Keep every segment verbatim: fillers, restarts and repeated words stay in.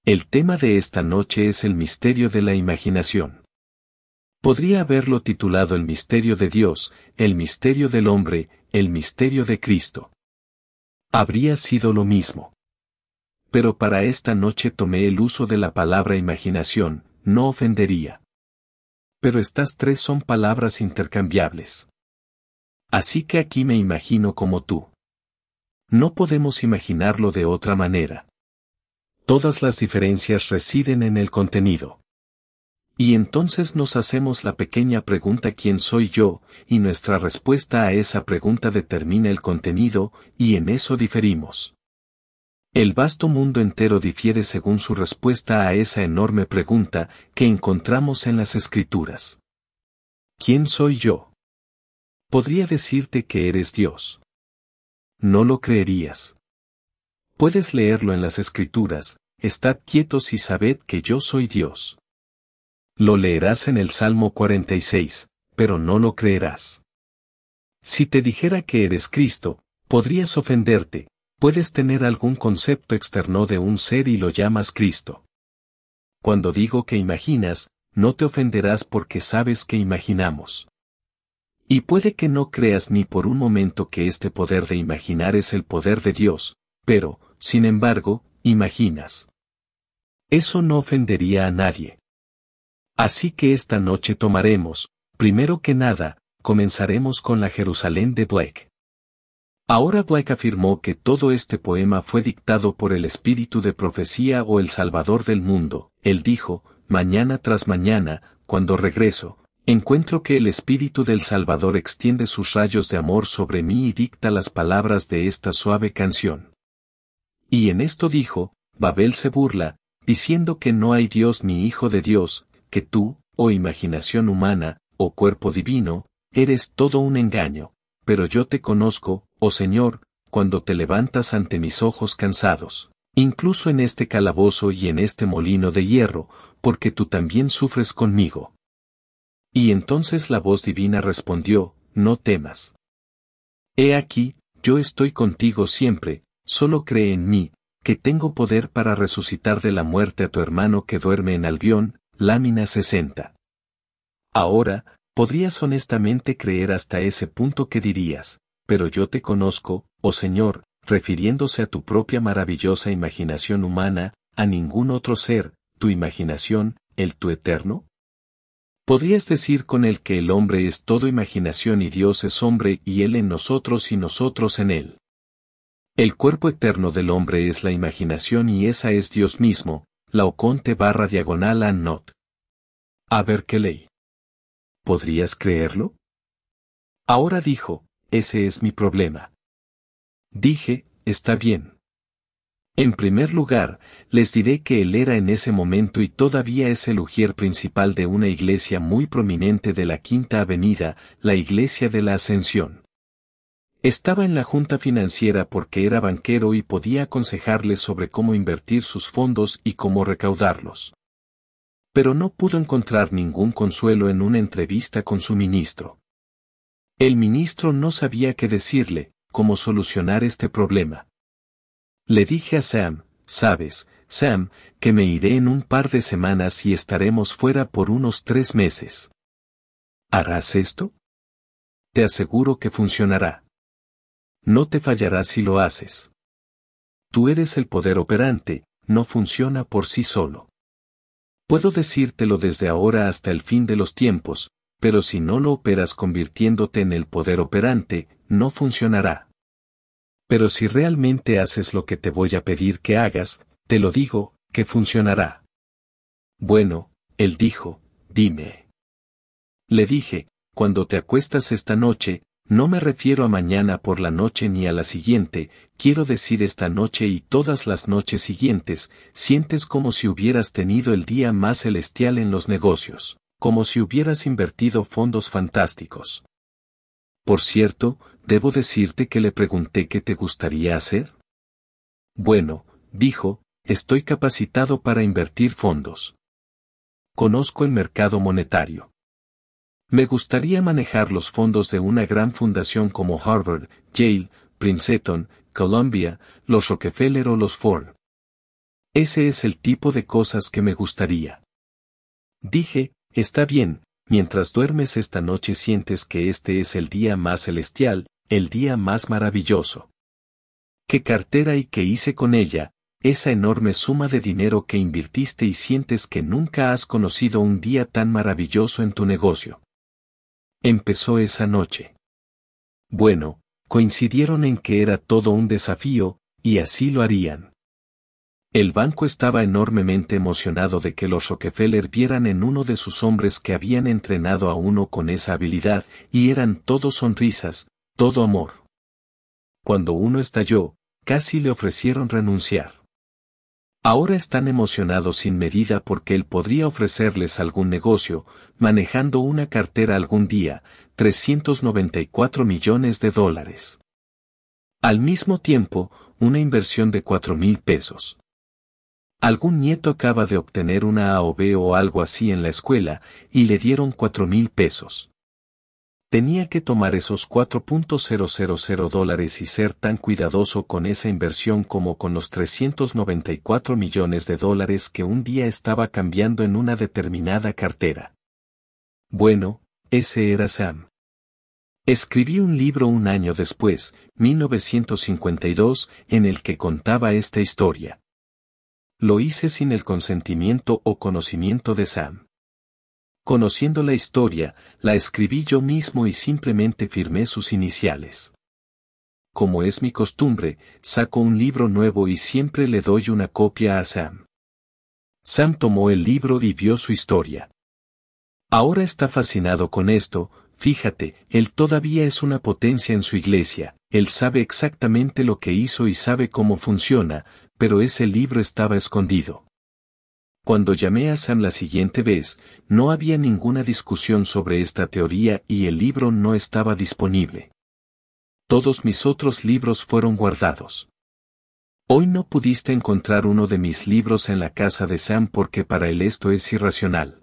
El tema de esta noche es el misterio de la imaginación. Podría haberlo titulado El misterio de Dios, el misterio del hombre, el misterio de Cristo. Habría sido lo mismo. Pero para esta noche tomé el uso de la palabra imaginación, no ofendería. Pero estas tres son palabras intercambiables. Así que aquí me imagino como tú. No podemos imaginarlo de otra manera. Todas las diferencias residen en el contenido. Y entonces nos hacemos la pequeña pregunta ¿quién soy yo? Y nuestra respuesta a esa pregunta determina el contenido, y en eso diferimos. El vasto mundo entero difiere según su respuesta a esa enorme pregunta que encontramos en las Escrituras. ¿Quién soy yo? Podría decirte que eres Dios. No lo creerías. Puedes leerlo en las Escrituras, estad quietos y sabed que yo soy Dios. Lo leerás en el Salmo cuarenta y seis, pero no lo creerás. Si te dijera que eres Cristo, podrías ofenderte, puedes tener algún concepto externo de un ser y lo llamas Cristo. Cuando digo que imaginas, no te ofenderás porque sabes que imaginamos. Y puede que no creas ni por un momento que este poder de imaginar es el poder de Dios, pero, sin embargo, imaginas. Eso no ofendería a nadie. Así que esta noche tomaremos, primero que nada, comenzaremos con la Jerusalén de Blake. Ahora Blake afirmó que todo este poema fue dictado por el espíritu de profecía o el Salvador del mundo. Él dijo, mañana tras mañana, cuando regreso, encuentro que el espíritu del Salvador extiende sus rayos de amor sobre mí y dicta las palabras de esta suave canción. Y en esto dijo, Babel se burla, diciendo que no hay Dios ni Hijo de Dios, que tú, oh imaginación humana, oh cuerpo divino, eres todo un engaño, pero yo te conozco, oh Señor, cuando te levantas ante mis ojos cansados, incluso en este calabozo y en este molino de hierro, porque tú también sufres conmigo. Y entonces la voz divina respondió, no temas. He aquí, yo estoy contigo siempre, solo cree en mí, que tengo poder para resucitar de la muerte a tu hermano que duerme en Albión, lámina sesenta. Ahora, podrías honestamente creer hasta ese punto que dirías, pero yo te conozco, oh Señor, refiriéndose a tu propia maravillosa imaginación humana, a ningún otro ser, tu imaginación, el tu eterno. ¿Podrías decir con él que el hombre es todo imaginación y Dios es hombre y él en nosotros y nosotros en él? El cuerpo eterno del hombre es la imaginación y esa es Dios mismo, la oconte barra diagonal and not. A ver qué ley. ¿Podrías creerlo? Ahora dijo, ese es mi problema. Dije, está bien. En primer lugar, les diré que él era en ese momento y todavía es el ujier principal de una iglesia muy prominente de la Quinta Avenida, la Iglesia de la Ascensión. Estaba en la junta financiera porque era banquero y podía aconsejarles sobre cómo invertir sus fondos y cómo recaudarlos. Pero no pudo encontrar ningún consuelo en una entrevista con su ministro. El ministro no sabía qué decirle, cómo solucionar este problema. Le dije a Sam, sabes, Sam, que me iré en un par de semanas y estaremos fuera por unos tres meses. ¿Harás esto? Te aseguro que funcionará. No te fallará si lo haces. Tú eres el poder operante, no funciona por sí solo. Puedo decírtelo desde ahora hasta el fin de los tiempos, pero si no lo operas convirtiéndote en el poder operante, no funcionará. Pero si realmente haces lo que te voy a pedir que hagas, te lo digo, que funcionará. Bueno, él dijo, dime. Le dije, cuando te acuestas esta noche, no me refiero a mañana por la noche ni a la siguiente, quiero decir esta noche y todas las noches siguientes, sientes como si hubieras tenido el día más celestial en los negocios, como si hubieras invertido fondos fantásticos. Por cierto, debo decirte que le pregunté qué te gustaría hacer. Bueno, dijo, estoy capacitado para invertir fondos. Conozco el mercado monetario. Me gustaría manejar los fondos de una gran fundación como Harvard, Yale, Princeton, Columbia, los Rockefeller o los Ford. Ese es el tipo de cosas que me gustaría. Dije, está bien, mientras duermes esta noche sientes que este es el día más celestial, el día más maravilloso. ¿Qué cartera y qué hice con ella? Esa enorme suma de dinero que invirtiste y sientes que nunca has conocido un día tan maravilloso en tu negocio. Empezó esa noche. Bueno, coincidieron en que era todo un desafío, y así lo harían. El banco estaba enormemente emocionado de que los Rockefeller vieran en uno de sus hombres que habían entrenado a uno con esa habilidad, y eran todo sonrisas, todo amor. Cuando uno estalló, casi le ofrecieron renunciar. Ahora están emocionados sin medida porque él podría ofrecerles algún negocio, manejando una cartera algún día, trescientos noventa y cuatro millones de dólares. Al mismo tiempo, una inversión de cuatro mil pesos. Algún nieto acaba de obtener una A o B o algo así en la escuela, y le dieron cuatro mil pesos. Tenía que tomar esos cuatro mil dólares y ser tan cuidadoso con esa inversión como con los trescientos noventa y cuatro millones de dólares que un día estaba cambiando en una determinada cartera. Bueno, ese era Sam. Escribí un libro un año después, mil novecientos cincuenta y dos, en el que contaba esta historia. Lo hice sin el consentimiento o conocimiento de Sam. Conociendo la historia, la escribí yo mismo y simplemente firmé sus iniciales. Como es mi costumbre, saco un libro nuevo y siempre le doy una copia a Sam. Sam tomó el libro y vio su historia. Ahora está fascinado con esto, fíjate, él todavía es una potencia en su iglesia, él sabe exactamente lo que hizo y sabe cómo funciona, pero ese libro estaba escondido. Cuando llamé a Sam la siguiente vez, no había ninguna discusión sobre esta teoría y el libro no estaba disponible. Todos mis otros libros fueron guardados. Hoy no pudiste encontrar uno de mis libros en la casa de Sam porque para él esto es irracional.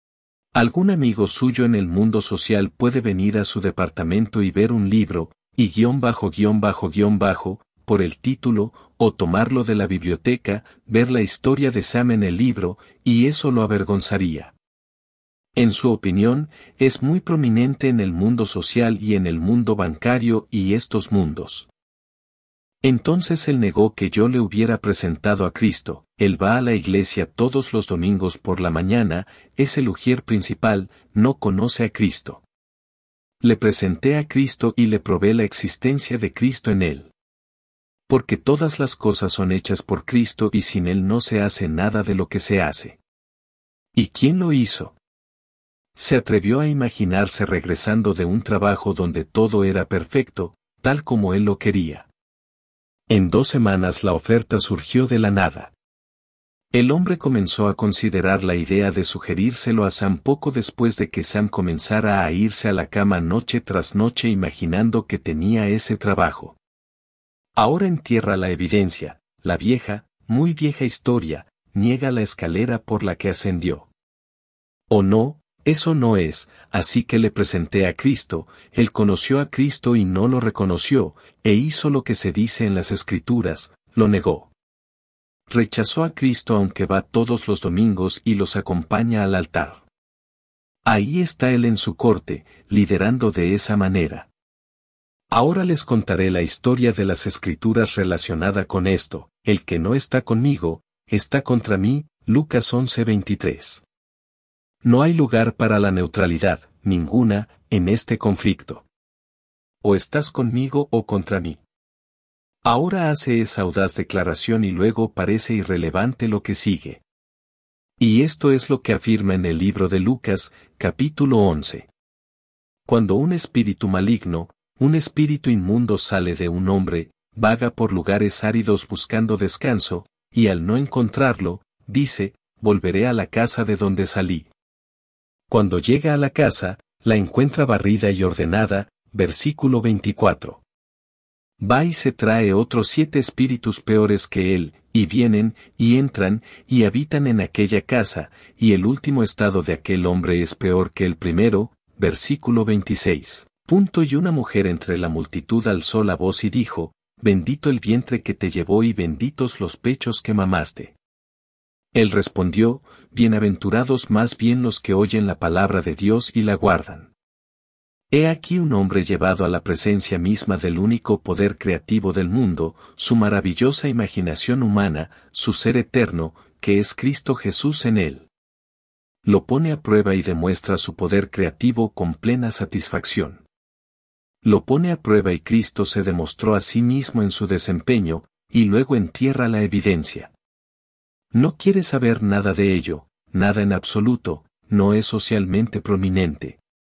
Algún amigo suyo en el mundo social puede venir a su departamento y ver un libro, y guión bajo guión bajo guión bajo, por el título, o tomarlo de la biblioteca, ver la historia de Sam en el libro, y eso lo avergonzaría. En su opinión, es muy prominente en el mundo social y en el mundo bancario y estos mundos. Entonces él negó que yo le hubiera presentado a Cristo, él va a la iglesia todos los domingos por la mañana, es el ujier principal, no conoce a Cristo. Le presenté a Cristo y le probé la existencia de Cristo en él. Porque todas las cosas son hechas por Cristo y sin Él no se hace nada de lo que se hace. ¿Y quién lo hizo? Se atrevió a imaginarse regresando de un trabajo donde todo era perfecto, tal como Él lo quería. En dos semanas la oferta surgió de la nada. El hombre comenzó a considerar la idea de sugerírselo a Sam poco después de que Sam comenzara a irse a la cama noche tras noche imaginando que tenía ese trabajo. Ahora entierra la evidencia, la vieja, muy vieja historia, niega la escalera por la que ascendió. ¿O no? Eso no es, así que le presenté a Cristo, él conoció a Cristo y no lo reconoció, e hizo lo que se dice en las Escrituras, lo negó. Rechazó a Cristo aunque va todos los domingos y los acompaña al altar. Ahí está él en su corte, liderando de esa manera. Ahora les contaré la historia de las Escrituras relacionada con esto, el que no está conmigo, está contra mí, Lucas once veintitrés. No hay lugar para la neutralidad, ninguna, en este conflicto. O estás conmigo o contra mí. Ahora hace esa audaz declaración y luego parece irrelevante lo que sigue. Y esto es lo que afirma en el libro de Lucas, capítulo once. Cuando un espíritu maligno, un espíritu inmundo sale de un hombre, vaga por lugares áridos buscando descanso, y al no encontrarlo, dice, volveré a la casa de donde salí. Cuando llega a la casa, la encuentra barrida y ordenada, versículo veinticuatro. Va y se trae otros siete espíritus peores que él, y vienen, y entran, y habitan en aquella casa, y el último estado de aquel hombre es peor que el primero, versículo veintiséis. Punto y una mujer entre la multitud alzó la voz y dijo, bendito el vientre que te llevó y benditos los pechos que mamaste. Él respondió, bienaventurados más bien los que oyen la palabra de Dios y la guardan. He aquí un hombre llevado a la presencia misma del único poder creativo del mundo, su maravillosa imaginación humana, su ser eterno, que es Cristo Jesús en él. Lo pone a prueba y demuestra su poder creativo con plena satisfacción. Lo pone a prueba y Cristo se demostró a sí mismo en su desempeño, y luego entierra la evidencia. No quiere saber nada de ello, nada en absoluto, no es socialmente prominente.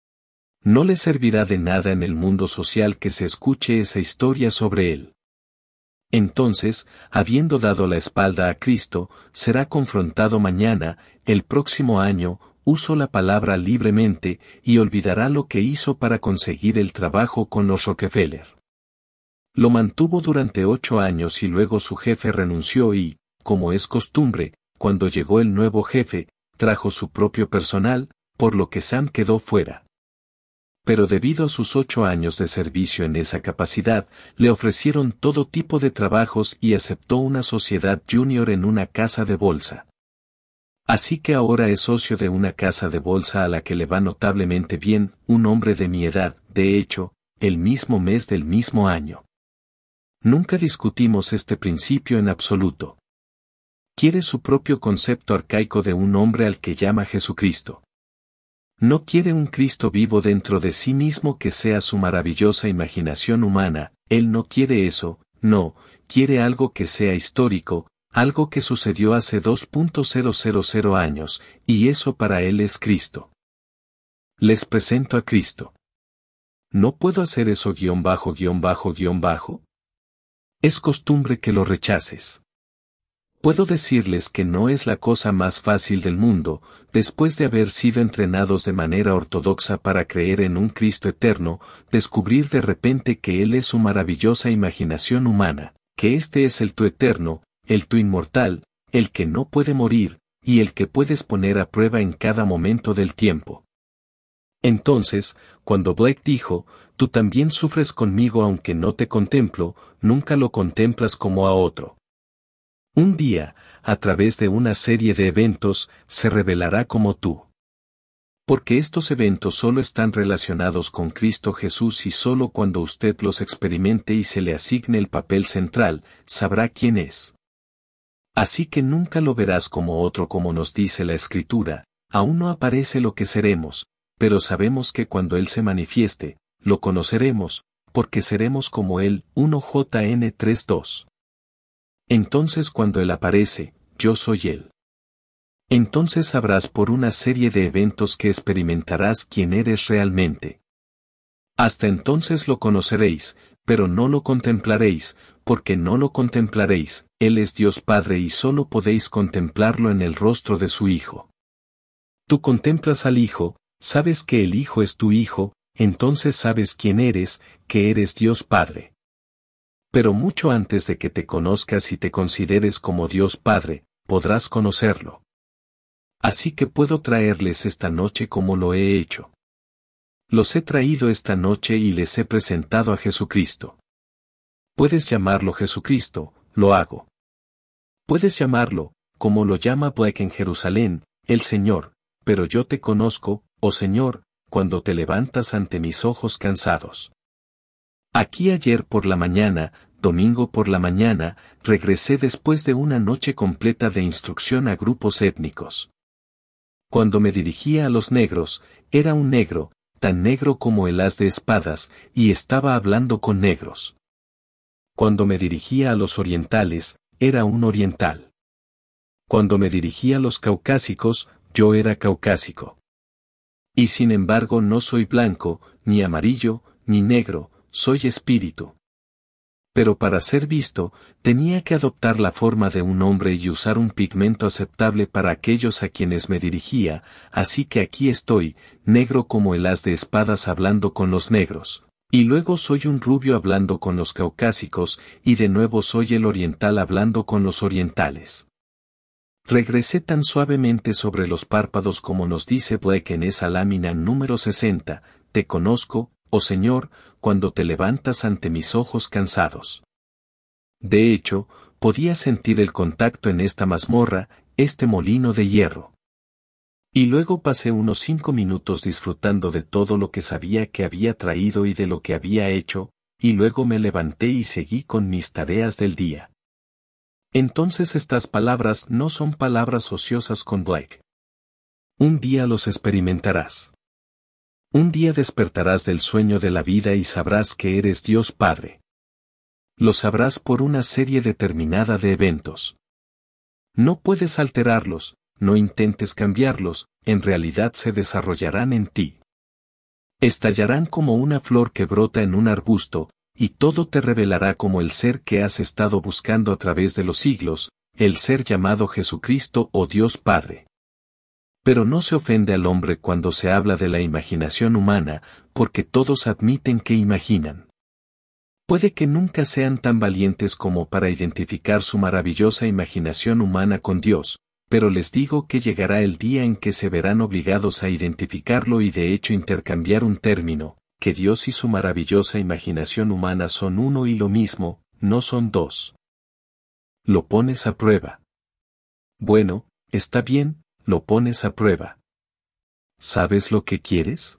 No le servirá de nada en el mundo social que se escuche esa historia sobre él. Entonces, habiendo dado la espalda a Cristo, será confrontado mañana, el próximo año, uso la palabra libremente, y olvidará lo que hizo para conseguir el trabajo con los Rockefeller. Lo mantuvo durante ocho años y luego su jefe renunció y, como es costumbre, cuando llegó el nuevo jefe, trajo su propio personal, por lo que Sam quedó fuera. Pero debido a sus ocho años de servicio en esa capacidad, le ofrecieron todo tipo de trabajos y aceptó una sociedad junior en una casa de bolsa. Así que ahora es socio de una casa de bolsa a la que le va notablemente bien, un hombre de mi edad, de hecho, el mismo mes del mismo año. Nunca discutimos este principio en absoluto. Quiere su propio concepto arcaico de un hombre al que llama Jesucristo. No quiere un Cristo vivo dentro de sí mismo que sea su maravillosa imaginación humana, él no quiere eso, no, quiere algo que sea histórico, algo que sucedió hace dos mil años, y eso para él es Cristo. Les presento a Cristo. ¿No puedo hacer eso guión bajo guión bajo guión bajo? Es costumbre que lo rechaces. Puedo decirles que no es la cosa más fácil del mundo, después de haber sido entrenados de manera ortodoxa para creer en un Cristo eterno, descubrir de repente que Él es su maravillosa imaginación humana, que este es el tú eterno, el tú inmortal, el que no puede morir, y el que puedes poner a prueba en cada momento del tiempo. Entonces, cuando Blake dijo, tú también sufres conmigo aunque no te contemplo, nunca lo contemplas como a otro. Un día, a través de una serie de eventos, se revelará como tú. Porque estos eventos solo están relacionados con Cristo Jesús y solo cuando usted los experimente y se le asigne el papel central, sabrá quién es. Así que nunca lo verás como otro como nos dice la Escritura, aún no aparece lo que seremos, pero sabemos que cuando Él se manifieste, lo conoceremos, porque seremos como Él. primero Juan tres dos. Entonces cuando Él aparece, yo soy Él. Entonces sabrás por una serie de eventos que experimentarás quién eres realmente. Hasta entonces lo conoceréis, pero no lo contemplaréis, porque no lo contemplaréis, Él es Dios Padre y solo podéis contemplarlo en el rostro de su Hijo. Tú contemplas al Hijo, sabes que el Hijo es tu Hijo, entonces sabes quién eres, que eres Dios Padre. Pero mucho antes de que te conozcas y te consideres como Dios Padre, podrás conocerlo. Así que puedo traerles esta noche como lo he hecho. Los he traído esta noche y les he presentado a Jesucristo. Puedes llamarlo Jesucristo, lo hago. Puedes llamarlo, como lo llama Blake en Jerusalén, el Señor, pero yo te conozco, oh Señor, cuando te levantas ante mis ojos cansados. Aquí ayer por la mañana, domingo por la mañana, regresé después de una noche completa de instrucción a grupos étnicos. Cuando me dirigía a los negros, era un negro, tan negro como el haz de espadas, y estaba hablando con negros. Cuando me dirigía a los orientales, era un oriental. Cuando me dirigía a los caucásicos, yo era caucásico. Y sin embargo no soy blanco, ni amarillo, ni negro, soy espíritu. Pero para ser visto, tenía que adoptar la forma de un hombre y usar un pigmento aceptable para aquellos a quienes me dirigía, así que aquí estoy, negro como el haz de espadas hablando con los negros. Y luego soy un rubio hablando con los caucásicos, y de nuevo soy el oriental hablando con los orientales. Regresé tan suavemente sobre los párpados como nos dice Blake en esa lámina número sesenta, te conozco, oh Señor, cuando te levantas ante mis ojos cansados. De hecho, podía sentir el contacto en esta mazmorra, este molino de hierro. Y luego pasé unos cinco minutos disfrutando de todo lo que sabía que había traído y de lo que había hecho, y luego me levanté y seguí con mis tareas del día. Entonces estas palabras no son palabras ociosas con Blake. Un día los experimentarás. Un día despertarás del sueño de la vida y sabrás que eres Dios Padre. Lo sabrás por una serie determinada de eventos. No puedes alterarlos, no intentes cambiarlos, en realidad se desarrollarán en ti. Estallarán como una flor que brota en un arbusto, y todo te revelará como el ser que has estado buscando a través de los siglos, el ser llamado Jesucristo o Dios Padre. Pero no se ofende al hombre cuando se habla de la imaginación humana, porque todos admiten que imaginan. Puede que nunca sean tan valientes como para identificar su maravillosa imaginación humana con Dios, pero les digo que llegará el día en que se verán obligados a identificarlo y de hecho intercambiar un término, que Dios y su maravillosa imaginación humana son uno y lo mismo, no son dos. Lo pones a prueba. Bueno, está bien, lo pones a prueba. ¿Sabes lo que quieres?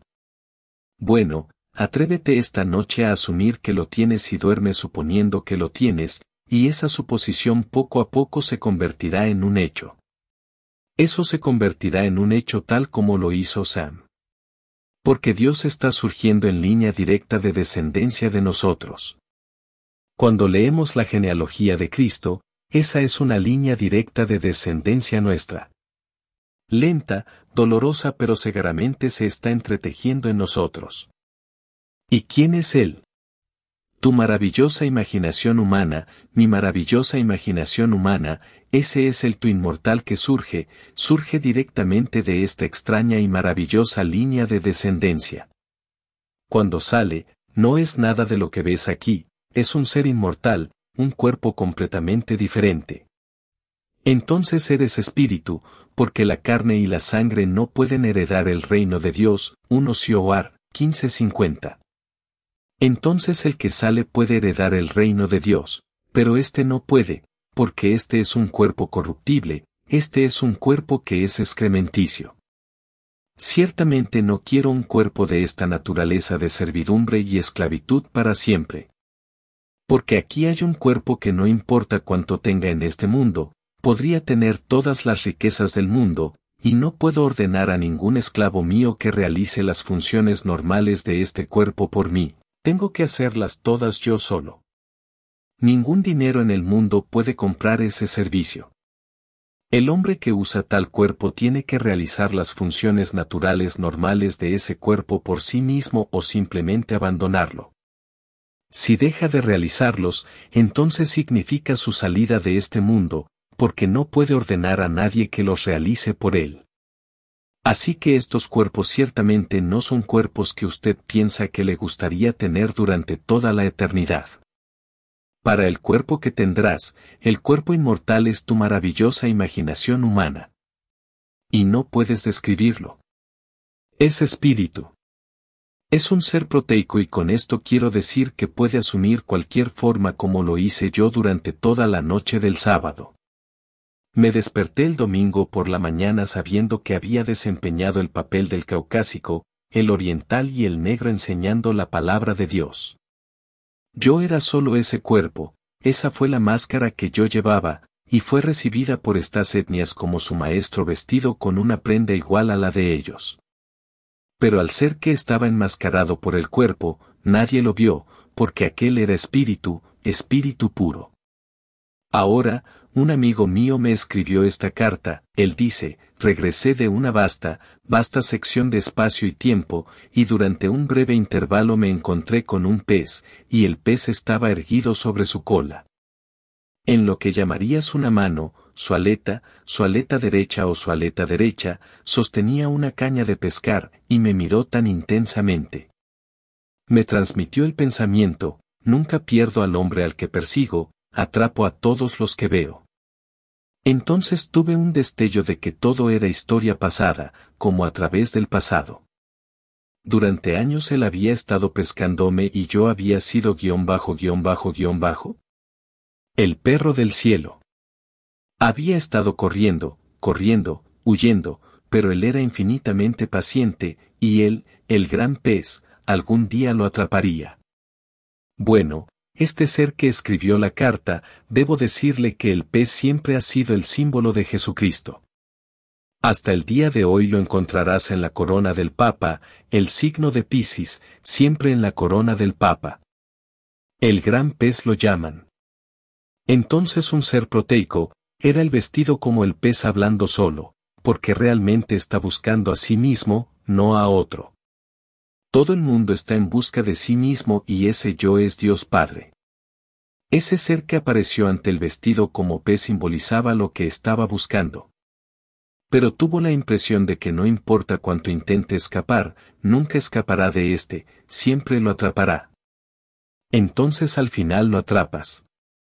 Bueno, atrévete esta noche a asumir que lo tienes y duerme suponiendo que lo tienes, y esa suposición poco a poco se convertirá en un hecho. Eso se convertirá en un hecho tal como lo hizo Sam. Porque Dios está surgiendo en línea directa de descendencia de nosotros. Cuando leemos la genealogía de Cristo, esa es una línea directa de descendencia nuestra. Lenta, dolorosa pero segaramente se está entretejiendo en nosotros. ¿Y quién es Él? Tu maravillosa imaginación humana, mi maravillosa imaginación humana, ese es el tu inmortal que surge, surge directamente de esta extraña y maravillosa línea de descendencia. Cuando sale, no es nada de lo que ves aquí, es un ser inmortal, un cuerpo completamente diferente. Entonces eres espíritu, porque la carne y la sangre no pueden heredar el reino de Dios, uno Sioar, quince cincuenta. Entonces el que sale puede heredar el reino de Dios, pero éste no puede, porque este es un cuerpo corruptible, este es un cuerpo que es excrementicio. Ciertamente no quiero un cuerpo de esta naturaleza de servidumbre y esclavitud para siempre. Porque aquí hay un cuerpo que no importa cuánto tenga en este mundo, podría tener todas las riquezas del mundo, y no puedo ordenar a ningún esclavo mío que realice las funciones normales de este cuerpo por mí. Tengo que hacerlas todas yo solo. Ningún dinero en el mundo puede comprar ese servicio. El hombre que usa tal cuerpo tiene que realizar las funciones naturales normales de ese cuerpo por sí mismo o simplemente abandonarlo. Si deja de realizarlos, entonces significa su salida de este mundo, porque no puede ordenar a nadie que los realice por él. Así que estos cuerpos ciertamente no son cuerpos que usted piensa que le gustaría tener durante toda la eternidad. Para el cuerpo que tendrás, el cuerpo inmortal es tu maravillosa imaginación humana. Y no puedes describirlo. Es espíritu. Es un ser proteico y con esto quiero decir que puede asumir cualquier forma como lo hice yo durante toda la noche del sábado. Me desperté el domingo por la mañana sabiendo que había desempeñado el papel del caucásico, el oriental y el negro enseñando la palabra de Dios. Yo era solo ese cuerpo, esa fue la máscara que yo llevaba, y fue recibida por estas etnias como su maestro vestido con una prenda igual a la de ellos. Pero al ser que estaba enmascarado por el cuerpo, nadie lo vio, porque aquel era espíritu, espíritu puro. Ahora, un amigo mío me escribió esta carta, él dice, regresé de una vasta, vasta sección de espacio y tiempo, y durante un breve intervalo me encontré con un pez, y el pez estaba erguido sobre su cola. En lo que llamarías una mano, su aleta, su aleta derecha o su aleta derecha, sostenía una caña de pescar, y me miró tan intensamente. Me transmitió el pensamiento, nunca pierdo al hombre al que persigo, atrapo a todos los que veo. Entonces tuve un destello de que todo era historia pasada, como a través del pasado. Durante años él había estado pescándome y yo había sido guión bajo guión bajo guión bajo. El perro del cielo. Había estado corriendo, corriendo, huyendo, pero él era infinitamente paciente, y él, el gran pez, algún día lo atraparía. Bueno, este ser que escribió la carta, debo decirle que el pez siempre ha sido el símbolo de Jesucristo. Hasta el día de hoy lo encontrarás en la corona del Papa, el signo de Piscis, siempre en la corona del Papa. El gran pez lo llaman. Entonces un ser proteico, era el vestido como el pez hablando solo, porque realmente está buscando a sí mismo, no a otro. Todo el mundo está en busca de sí mismo y ese yo es Dios Padre. Ese ser que apareció ante el vestido como pez simbolizaba lo que estaba buscando. Pero tuvo la impresión de que no importa cuánto intente escapar, nunca escapará de éste, siempre lo atrapará. Entonces al final lo atrapas.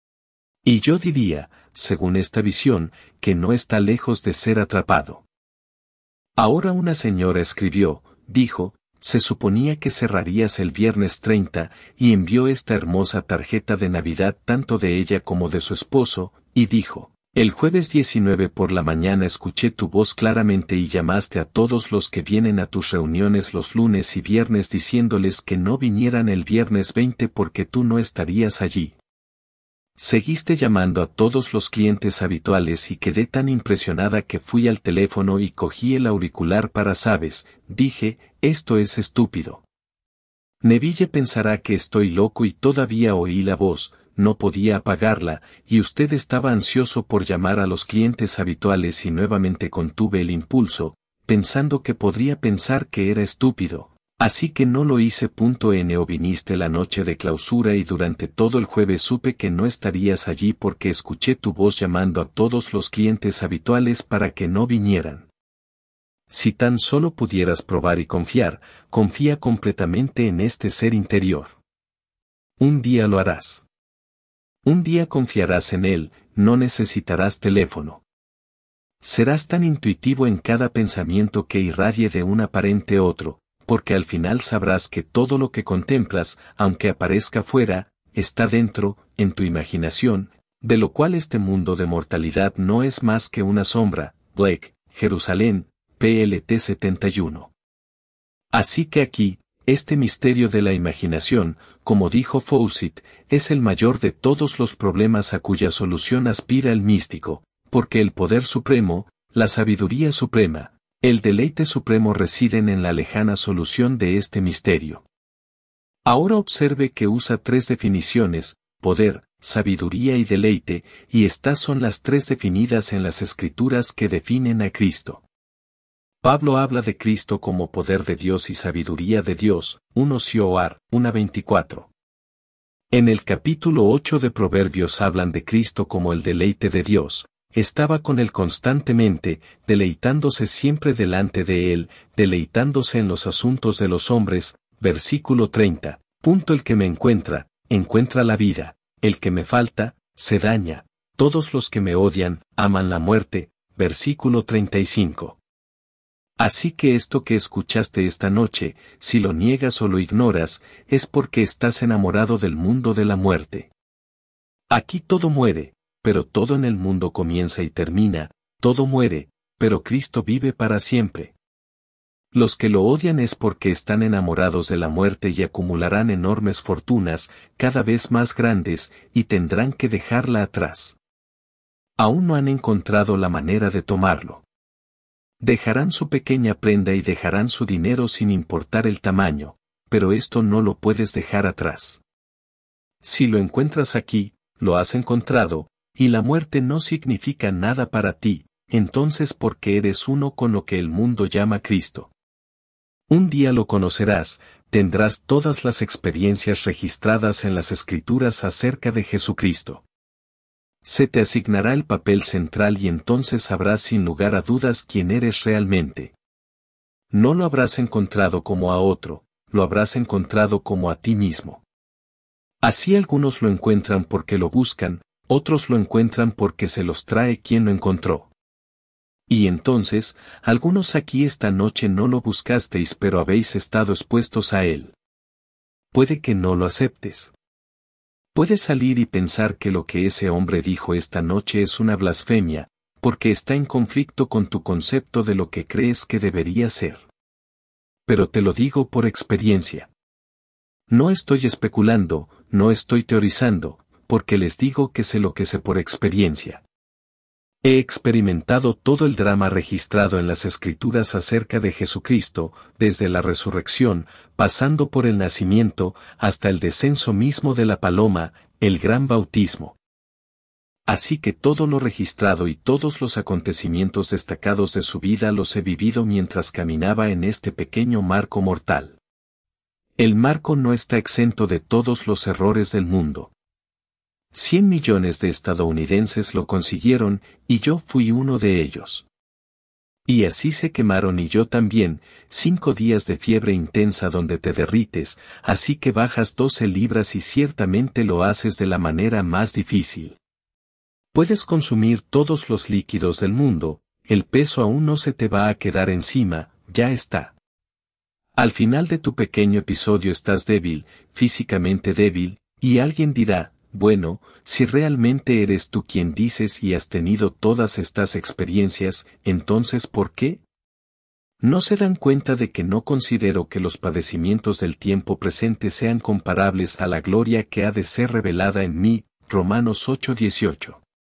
Y yo diría, según esta visión, que no está lejos de ser atrapado. Ahora una señora escribió, dijo, se suponía que cerrarías el viernes treinta, y envió esta hermosa tarjeta de Navidad tanto de ella como de su esposo, y dijo, el jueves diecinueve por la mañana escuché tu voz claramente y llamaste a todos los que vienen a tus reuniones los lunes y viernes diciéndoles que no vinieran el viernes veinte porque tú no estarías allí. Seguiste llamando a todos los clientes habituales y quedé tan impresionada que fui al teléfono y cogí el auricular para sabes, dije, esto es estúpido. Neville pensará que estoy loco y todavía oí la voz, no podía apagarla, y usted estaba ansioso por llamar a los clientes habituales y nuevamente contuve el impulso, pensando que podría pensar que era estúpido. Así que no lo hice. N o viniste la noche de clausura y durante todo el jueves supe que no estarías allí porque escuché tu voz llamando a todos los clientes habituales para que no vinieran. Si tan solo pudieras probar y confiar, confía completamente en este ser interior. Un día lo harás. Un día confiarás en él, no necesitarás teléfono. Serás tan intuitivo en cada pensamiento que irradie de un aparente otro, porque al final sabrás que todo lo que contemplas, aunque aparezca fuera, está dentro, en tu imaginación, de lo cual este mundo de mortalidad no es más que una sombra. Blake, Jerusalén, P L T setenta y uno. Así que aquí, este misterio de la imaginación, como dijo Fawcett, es el mayor de todos los problemas a cuya solución aspira el místico, porque el poder supremo, la sabiduría suprema, el deleite supremo residen en la lejana solución de este misterio. Ahora observe que usa tres definiciones, poder, sabiduría y deleite, y estas son las tres definidas en las Escrituras que definen a Cristo. Pablo habla de Cristo como poder de Dios y sabiduría de Dios, uno Sioar, uno veinticuatro. En el capítulo ocho de Proverbios hablan de Cristo como el deleite de Dios. Estaba con él constantemente, deleitándose siempre delante de él, deleitándose en los asuntos de los hombres, versículo treinta. Punto el que me encuentra, encuentra la vida, el que me falta, se daña, todos los que me odian, aman la muerte, versículo treinta y cinco. Así que esto que escuchaste esta noche, si lo niegas o lo ignoras, es porque estás enamorado del mundo de la muerte. Aquí todo muere, pero todo en el mundo comienza y termina, todo muere, pero Cristo vive para siempre. Los que lo odian es porque están enamorados de la muerte y acumularán enormes fortunas, cada vez más grandes, y tendrán que dejarla atrás. Aún no han encontrado la manera de tomarlo. Dejarán su pequeña prenda y dejarán su dinero sin importar el tamaño, pero esto no lo puedes dejar atrás. Si lo encuentras aquí, lo has encontrado, y la muerte no significa nada para ti, entonces porque eres uno con lo que el mundo llama Cristo. Un día lo conocerás, tendrás todas las experiencias registradas en las Escrituras acerca de Jesucristo. Se te asignará el papel central y entonces sabrás sin lugar a dudas quién eres realmente. No lo habrás encontrado como a otro, lo habrás encontrado como a ti mismo. Así algunos lo encuentran porque lo buscan, otros lo encuentran porque se los trae quien lo encontró. Y entonces, algunos aquí esta noche no lo buscasteis pero habéis estado expuestos a él. Puede que no lo aceptes. Puedes salir y pensar que lo que ese hombre dijo esta noche es una blasfemia, porque está en conflicto con tu concepto de lo que crees que debería ser. Pero te lo digo por experiencia. No estoy especulando, no estoy teorizando, porque les digo que sé lo que sé por experiencia. He experimentado todo el drama registrado en las Escrituras acerca de Jesucristo, desde la resurrección, pasando por el nacimiento, hasta el descenso mismo de la paloma, el gran bautismo. Así que todo lo registrado y todos los acontecimientos destacados de su vida los he vivido mientras caminaba en este pequeño marco mortal. El marco no está exento de todos los errores del mundo. Cien millones de estadounidenses lo consiguieron, y yo fui uno de ellos. Y así se quemaron y yo también, cinco días de fiebre intensa donde te derrites, así que bajas doce libras y ciertamente lo haces de la manera más difícil. Puedes consumir todos los líquidos del mundo, el peso aún no se te va a quedar encima, ya está. Al final de tu pequeño episodio estás débil, físicamente débil, y alguien dirá, bueno, si realmente eres tú quien dices y has tenido todas estas experiencias, entonces ¿por qué? ¿No se dan cuenta de que no considero que los padecimientos del tiempo presente sean comparables a la gloria que ha de ser revelada en mí? Romanos ocho dieciocho.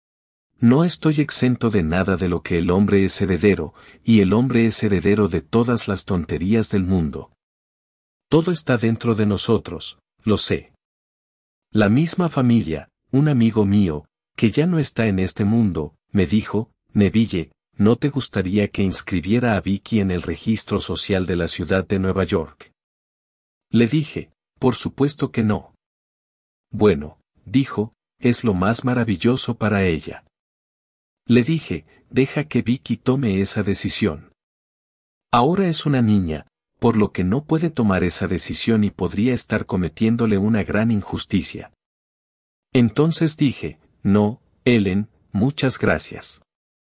No estoy exento de nada de lo que el hombre es heredero, y el hombre es heredero de todas las tonterías del mundo. Todo está dentro de nosotros, lo sé. La misma familia, un amigo mío, que ya no está en este mundo, me dijo, Neville, ¿no te gustaría que inscribiera a Vicky en el registro social de la ciudad de Nueva York? Le dije, por supuesto que no. Bueno, dijo, es lo más maravilloso para ella. Le dije, deja que Vicky tome esa decisión. Ahora es una niña, por lo que no puede tomar esa decisión y podría estar cometiéndole una gran injusticia. Entonces dije, no, Ellen, muchas gracias.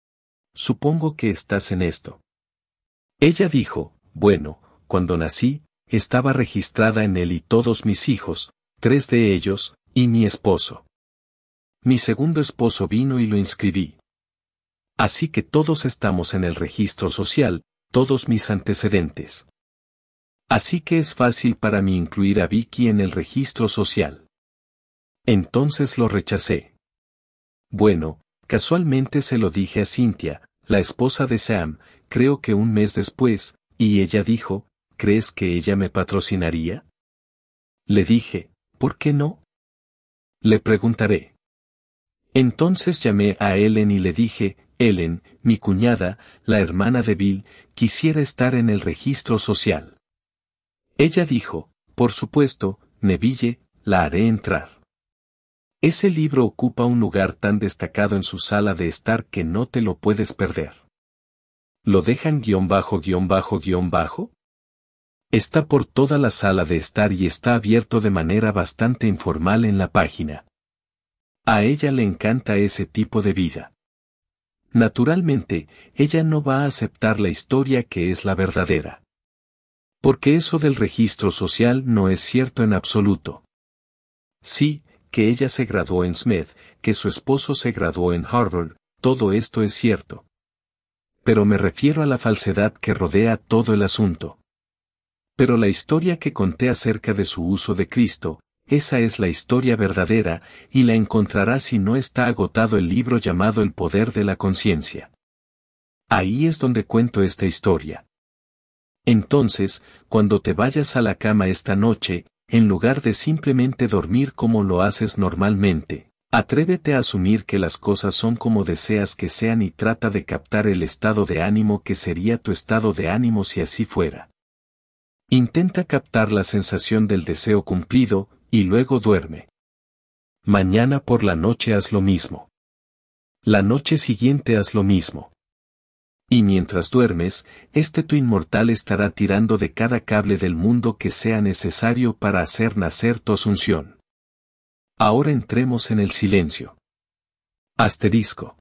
Supongo que estás en esto. Ella dijo, bueno, cuando nací, estaba registrada en él y todos mis hijos, tres de ellos, y mi esposo. Mi segundo esposo vino y lo inscribí. Así que todos estamos en el registro social, todos mis antecedentes. Así que es fácil para mí incluir a Vicky en el registro social. Entonces lo rechacé. Bueno, casualmente se lo dije a Cynthia, la esposa de Sam, creo que un mes después, y ella dijo, ¿crees que ella me patrocinaría? Le dije, ¿por qué no? Le preguntaré. Entonces llamé a Ellen y le dije, Ellen, mi cuñada, la hermana de Bill, quisiera estar en el registro social. Ella dijo, por supuesto, Neville, la haré entrar. Ese libro ocupa un lugar tan destacado en su sala de estar que no te lo puedes perder. ¿Lo dejan guión bajo guión bajo guión bajo? Está por toda la sala de estar y está abierto de manera bastante informal en la página. A ella le encanta ese tipo de vida. Naturalmente, ella no va a aceptar la historia que es la verdadera. Porque eso del registro social no es cierto en absoluto. Sí, que ella se graduó en Smith, que su esposo se graduó en Harvard, todo esto es cierto. Pero me refiero a la falsedad que rodea todo el asunto. Pero la historia que conté acerca de su uso de Cristo, esa es la historia verdadera, y la encontrarás si no está agotado el libro llamado El poder de la conciencia. Ahí es donde cuento esta historia. Entonces, cuando te vayas a la cama esta noche, en lugar de simplemente dormir como lo haces normalmente, atrévete a asumir que las cosas son como deseas que sean y trata de captar el estado de ánimo que sería tu estado de ánimo si así fuera. Intenta captar la sensación del deseo cumplido, y luego duerme. Mañana por la noche haz lo mismo. La noche siguiente haz lo mismo. Y mientras duermes, este tu inmortal estará tirando de cada cable del mundo que sea necesario para hacer nacer tu asunción. Ahora entremos en el silencio. Asterisco.